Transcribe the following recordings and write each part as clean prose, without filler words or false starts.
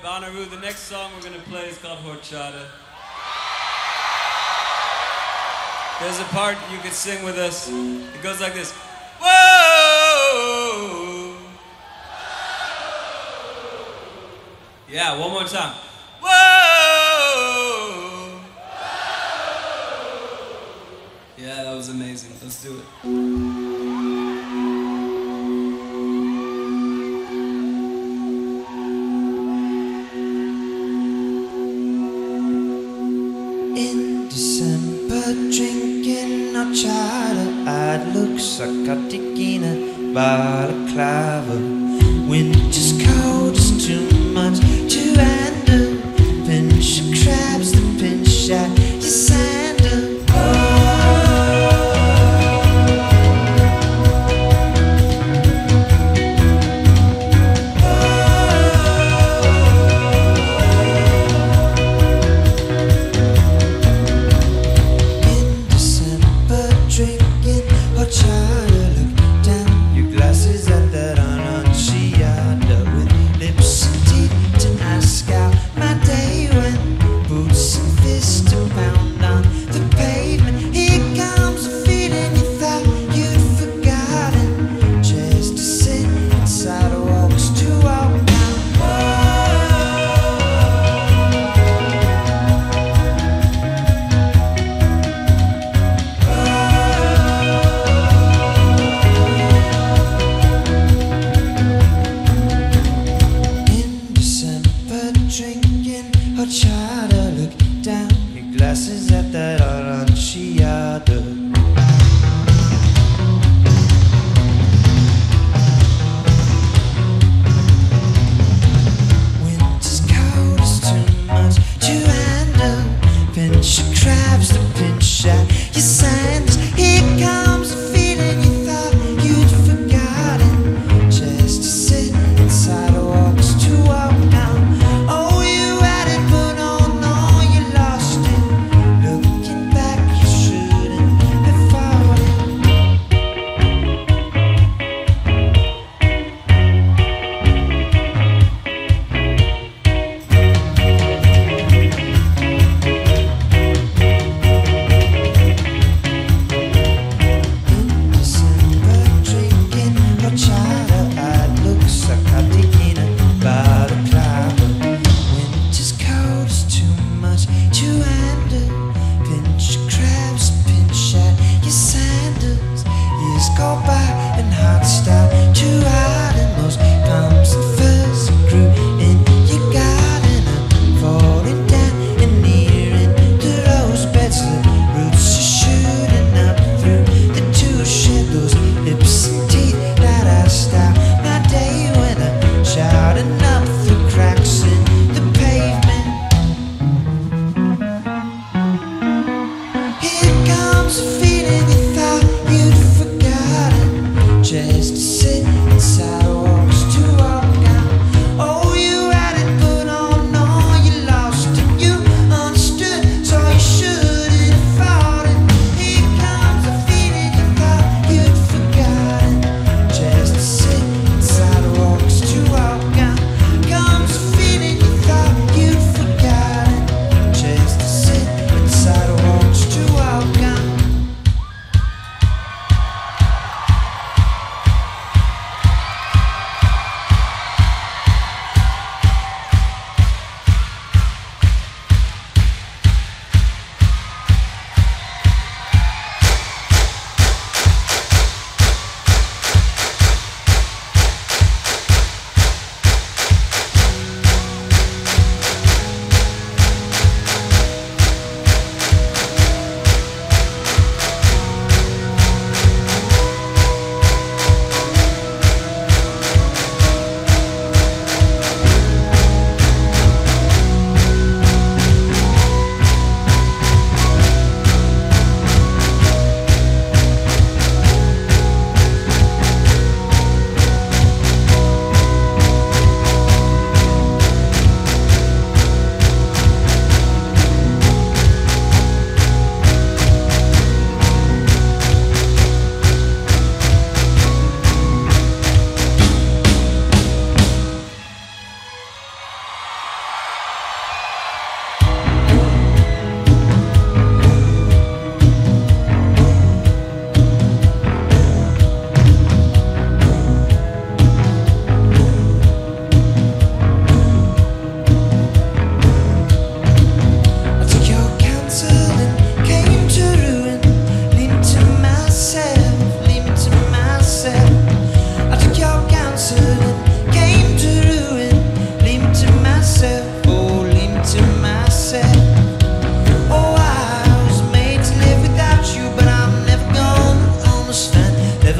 Bonnaroo, the next song we're going to play is called Horchata. There's a part you could sing with us. It goes like this. Whoa! Yeah, one more time. Whoa! Yeah, that was amazing. Let's do it. In December, drinking horchata, I'd look psychotic in a balaclava. Winter's cold is too much to handle. Pinch of crabs, the pinch at your sandal. Drinking horchata, look down your glasses at that aranciata. Winter's cold is too much to handle. Pinch your crabs, the pinch at your sandals. Here comes a feeling you thought you'd forgotten. Just to sit inside a walks to walk down. Go by and hot style to hide in those palms and furs that grew in your garden. I'm falling down and nearing the rose beds. The roots are shooting up through the two shadows. Lips and teeth that I style my day when I'm shouting up through cracks in the pavement. Here comes a feeling you thought you'd just to sit inside walks to walk down. Oh, you had it put on, no, you lost it. You understood, so you shouldn't have fought it. Here comes a feeling you thought you'd forgotten. Just to sit inside walks to walk down. Comes a feeling you thought you'd forgotten. Just to sit inside walks to walk down.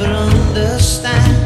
never understand.